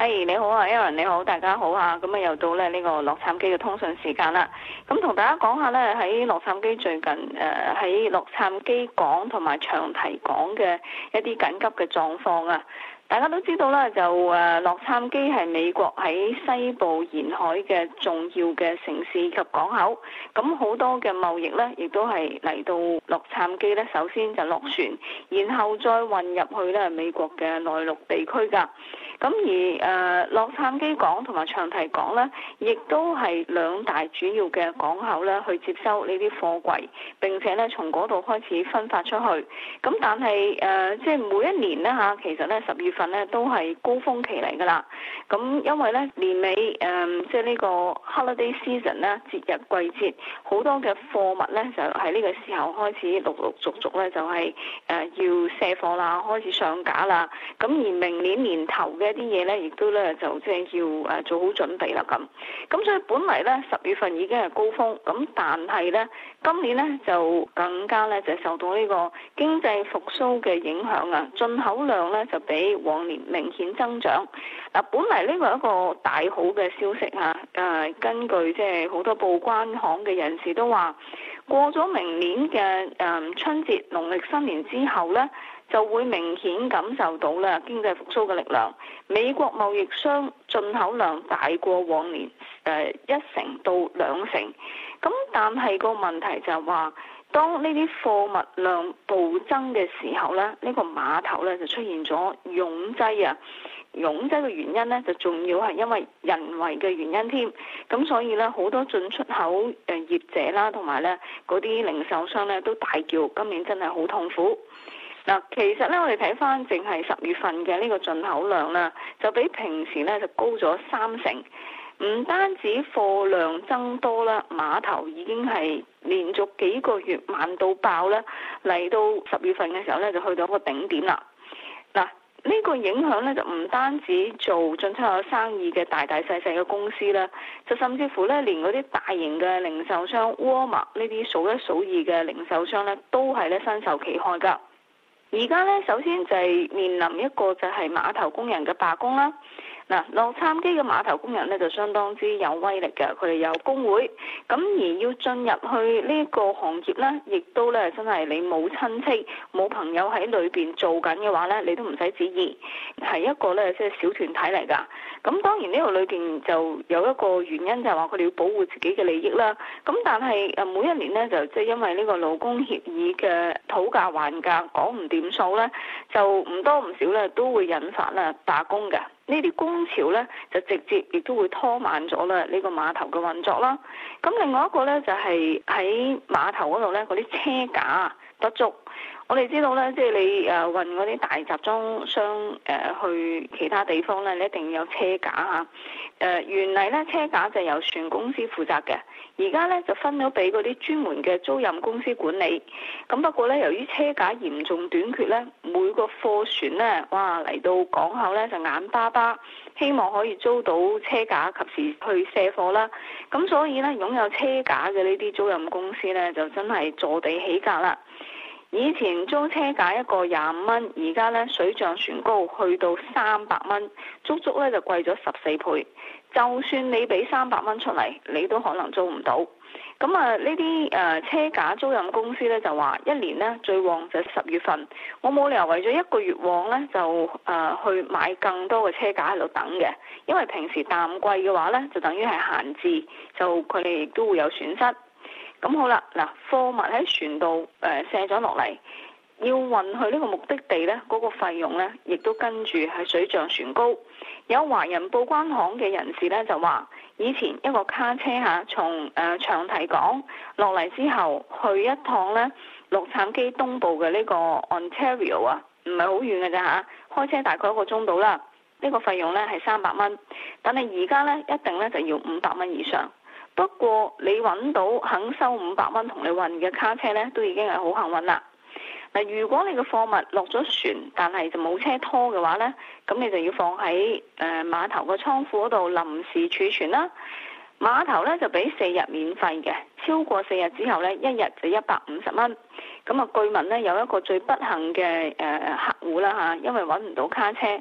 你好啊 Aaron， 你好，大家好啊！咁又到咧呢個洛杉磯嘅通訊時間啦。咁同大家講下咧喺洛杉磯最近喺洛杉磯港同埋長堤港嘅一啲緊急嘅狀況啊！大家都知道啦，就洛杉磯係美國喺西部沿海嘅重要嘅城市及港口，咁好多嘅貿易呢，亦都係嚟到洛杉磯呢，首先就落船，然後再運入去呢美國嘅內陸地區㗎。咁而洛杉磯港同埋長堤港呢，亦都係兩大主要嘅港口呢，去接收呢啲貨櫃，並且呢從嗰度開始分發出去。咁但係即係每一年呢，其實呢10月份呢都係高峰期嚟㗎啦。咁因為呢年尾即係呢個 holiday season 呢，節日季節，好多嘅貨物呢就喺呢個時候開始陸陸續續呢，就係要卸貨啦，開始上架啦。咁而明年年頭嘅一啲嘢呢，亦都呢就即係要做好準備啦咁。咁所以本嚟呢10月份已經係高峰，咁但係呢今年呢就更加呢就受到呢個經濟復甦嘅影響啊，進口量呢就比往年明顯增長。嗱，本嚟呢個係一個大好嘅消息嚇，根據即係好多報關行嘅人士都話，過咗明年嘅春節農曆新年之後呢，就會明顯感受到啦經濟復甦嘅力量。美國貿易商進口量大過往年1成到2成，咁但係個問題就係話，當呢啲貨物量暴增嘅時候呢，呢個碼頭呢就出現咗擁擠啊！擁擠嘅原因呢，就仲要係因為人為嘅原因添，咁所以呢，好多進出口業者啦，同埋呢嗰啲零售商呢，都大叫今年真係好痛苦。嗱，其實呢，我哋睇翻淨係10月份嘅呢個進口量啦，就比平時呢就高咗3成。唔單止貨量增多啦，碼頭已經係連續幾個月滿到爆啦，嚟到10月份嘅時候呢，就去到一個頂點啦。嗱，呢個影響呢，就唔單止做進出口生意嘅大大細細嘅公司啦，就甚至乎呢，連嗰啲大型嘅零售商，Walmart呢啲數一數二嘅零售商呢，都係呢身受其害㗎。而家呢，首先就係面臨一個就係碼頭工人嘅罷工啦。嗱，洛杉磯嘅碼頭工人呢，就相當之有威力嘅，佢哋有工會，咁而要進入去呢個行業呢，亦都呢真係你冇親戚冇朋友喺裏邊做緊嘅話呢，你都唔使旨意，係一個呢即係小團體嚟㗎。咁當然呢度裏邊就有一個原因就係話佢哋要保護自己嘅利益啦。咁但係每一年呢，就即係因為呢個勞工協議嘅討價還價講唔掂數呢，就唔多唔少呢都會引發啦罷工嘅。呢啲工潮呢，就直接亦都會拖慢咗啦呢個碼頭嘅運作啦。咁另外一個呢，就係喺碼頭嗰度呢，嗰啲車架不足。我哋知道呢，即係你運嗰啲大集裝箱去其他地方呢，你一定要有車架嚇。原嚟呢，車架就由船公司負責嘅，而家呢，就分咗俾嗰啲專門嘅租賃公司管理。咁不過呢，由於車架嚴重短缺呢，每個貨船呢，哇嚟到港口呢，就眼巴巴，希望可以租到車架，及時去卸貨啦。咁所以呢，擁有車架嘅呢啲租賃公司呢，就真係坐地起價啦。以前租車架一個25蚊，而家呢水漲船高，去到300蚊，足足呢就貴咗14倍。就算你俾300蚊出嚟，你都可能租唔到。咁呢啲車架租賃公司呢，就話一年呢最旺就10月份，我冇理由為咗一個月旺呢，就去買更多嘅車架喺度等嘅，因為平時淡季嘅話呢，就等於係閒置，就佢哋亦都會有損失。咁好啦，嗱，貨物喺船度卸咗落嚟，要運去呢個目的地呢，嗰個費用呢，亦都跟住係水漲船高。有華人報關行嘅人士呢，就話，以前一個卡車從長堤港落嚟之後，去一趟呢洛杉磯東部嘅呢個 Ontario 啊，唔係好遠嘅咋嚇，開車大概1個鐘到啦。呢個費用呢係300蚊，但係而家呢，一定呢就要500蚊以上。不過你揾到肯收500蚊同你運嘅卡車呢，都已經係好幸運啦。嗱，如果你嘅貨物落咗船，但係就冇車拖嘅話呢，咁你就要放喺碼頭個倉庫嗰度臨時儲存啦。碼頭呢就俾4日免費嘅，超過4日之後呢，一日就150蚊。咁據聞呢，有一個最不幸嘅客戶啦嚇，因為揾唔到卡車，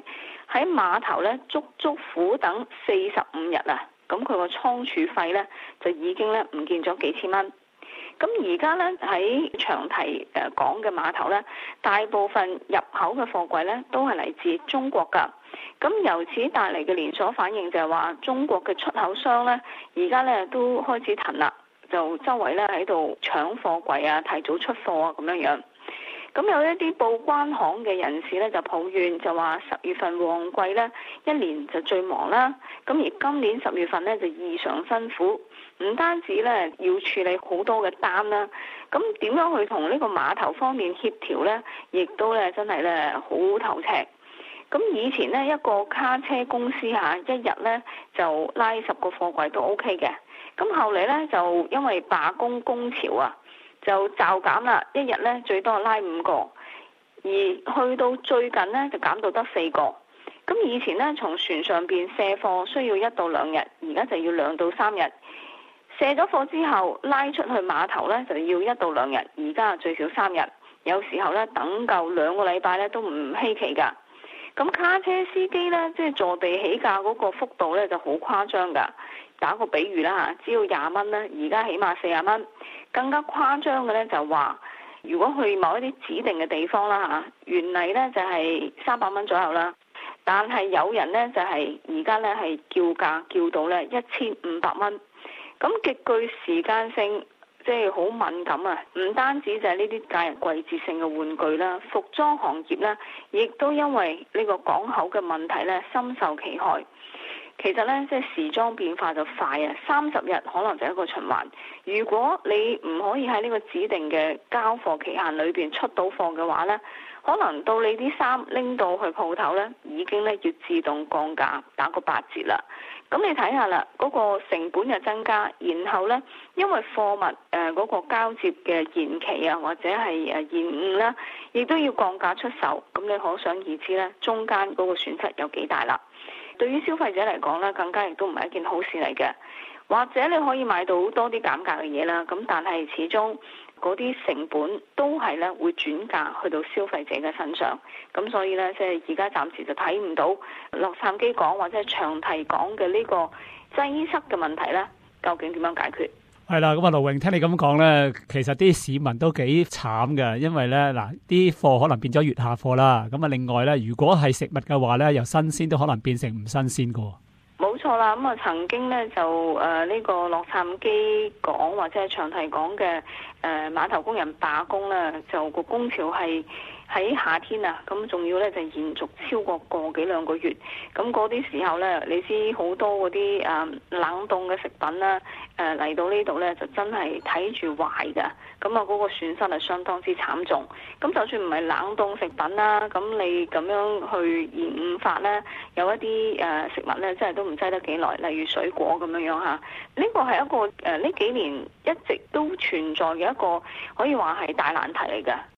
喺碼頭咧足足苦等45日啊，咁佢個倉儲費咧就已經咧唔見咗幾千蚊。咁而家咧喺長堤港嘅碼頭咧，大部分入口嘅貨櫃咧都係嚟自中國㗎。咁由此帶嚟嘅連鎖反應就係話，中國嘅出口商咧而家咧都開始騰啦，就周圍咧喺度搶貨櫃啊，提早出貨啊咁樣樣。咁有一啲報關行嘅人士咧就抱怨，就話10月份旺季咧一年就最忙啦。咁而今年10月份咧就異常辛苦，唔單止咧要處理好多嘅單啦，咁點樣去同呢個碼頭方面協調咧，亦都咧真係咧好頭赤。咁以前呢，一個卡車公司一日咧就拉10個貨櫃都 OK 嘅。咁後嚟咧就因為罷工工潮啊，就驟減啦，一日咧最多拉5個，而去到最近咧就減到得4個。咁以前咧從船上邊卸貨需要1到2日，而家就要2到3日。卸咗貨之後拉出去碼頭咧就要1到2日，而家最少3日。有時候咧等夠2個禮拜咧都唔稀奇㗎。咁卡車司機咧即係坐地起價嗰個幅度咧就好誇張㗎。打個比喻啦嚇，只要20蚊咧，而家起碼40蚊。更加誇張嘅咧就話，如果去某一啲指定嘅地方啦嚇，原嚟咧就係300蚊左右啦，但係有人咧就係而家咧係叫價叫到咧1500蚊，咁極具時間性，即係好敏感啊！唔單止就係呢啲假日季節性嘅玩具啦，服裝行業咧，亦都因為呢個港口嘅問題咧，深受其害。其實咧，即係時裝變化就快啊！30日可能就一個循環。如果你唔可以喺呢個指定嘅交貨期限裏邊出到貨嘅話咧，可能到你啲衫拎到去鋪頭咧，已經咧要自動降價，打個8折啦。咁你睇下啦，嗰個成本就增加，然後咧，因為貨物嗰個交接嘅延期啊，或者係延誤啦，亦都要降價出售。咁你可想而知咧，中間嗰個損失有幾大啦。對於消費者嚟講咧，更加亦都唔係一件好事嚟嘅。或者你可以買到多啲減價嘅嘢啦，咁但係始終嗰啲成本都係咧會轉嫁去到消費者嘅身上。咁所以咧，即係而家暫時就睇唔到洛杉磯港或者係長堤港嘅呢個擠塞嘅問題咧，究竟點樣解決？ 係啦，咁啊，盧穎聽你咁講咧，其實啲市民都幾慘嘅，因為咧嗱，啲貨可能變咗月下貨啦。咁啊，另外咧，如果係食物嘅話咧，由新鮮都可能變成唔新鮮㗎。 冇錯啦，咁啊曾經咧就呢個洛杉磯港或者係長堤港嘅碼頭工人罷工咧，就個工潮係喺夏天啊，咁仲要咧就延續超過個幾兩個月，咁嗰啲時候咧，你知好多嗰啲冷凍嘅食品啦，嚟到呢度咧就真係睇住壞㗎，咁啊嗰個損失係相當之慘重。咁就算唔係冷凍食品啦，咁你咁樣去延誤法咧，有一啲食物咧真係都唔擠得幾耐，例如水果咁樣樣嚇。呢個係一個呢幾年一直都存在嘅一個可以話係大難題嚟㗎。